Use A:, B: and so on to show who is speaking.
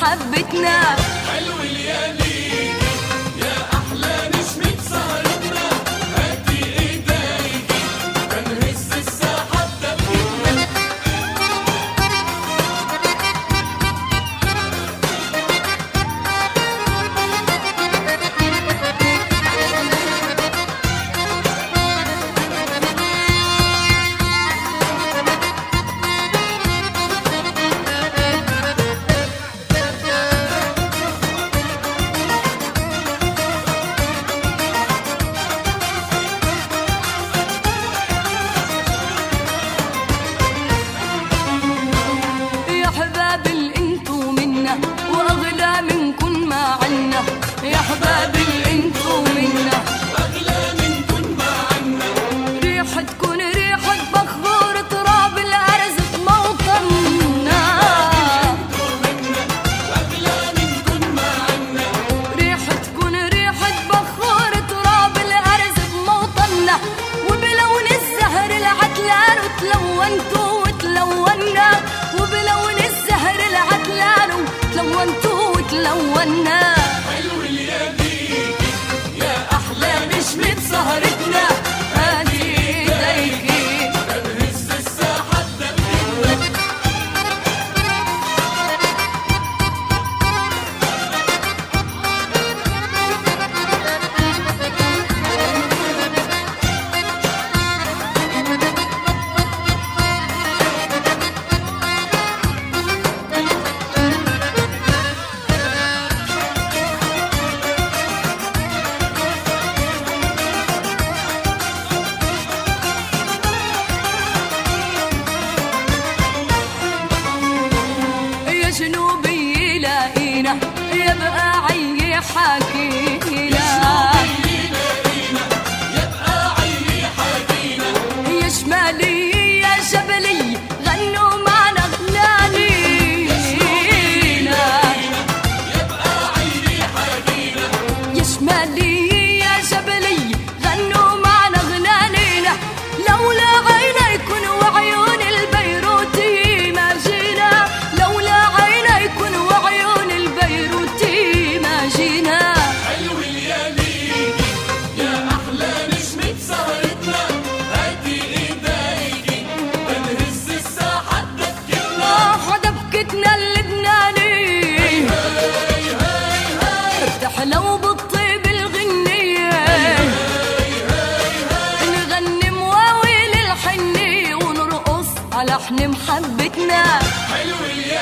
A: محبتنا.
B: حلو الليالي يا أحلى نجمة سهرتنا، هاتي إيديكي تنهز الساحة بدقتنا.
A: وأغلى منكن ما عنا، يا حباب انتو منا
B: أغلى منكن ما عنا.
A: ريحتكن ريحة بخور تراب الأرز بموطننا،
B: أغلى منكن ما عنا.
A: ريحتكن ريحة بخور تراب الأرز بموطننا، وبلون الزهر العتلان وتلونتو وتلونا، وبلون الزهر العتلان تلونتو وتلونا.
B: حلو الليالي يا أحلى نجمة سهرتنا،
A: هاتي ايديكي
B: تنهز الساحة بدقتنا.
A: يا جنوبي لاقينا يبقى عيي حكينا، يا شمالي يا جبلي غنوا معنا غنانينا، يا شمالي يا جبلي غنوا معنا غنانينا. لولا عينيكن وعيون البيروتي ما جينا، لولا عينيكن وعيون البيروتي ما جينا.
B: حلو الليالي يا أحلى نجمة سهرتنا، هاتي إيديكي تنهز الساحة بدقتنا.
A: حدبكتنا اللبناني افتح لو بالطيب الغنية، نغني مواويل الحنية ونرقص على حن محبتنا.
B: حلو الليالي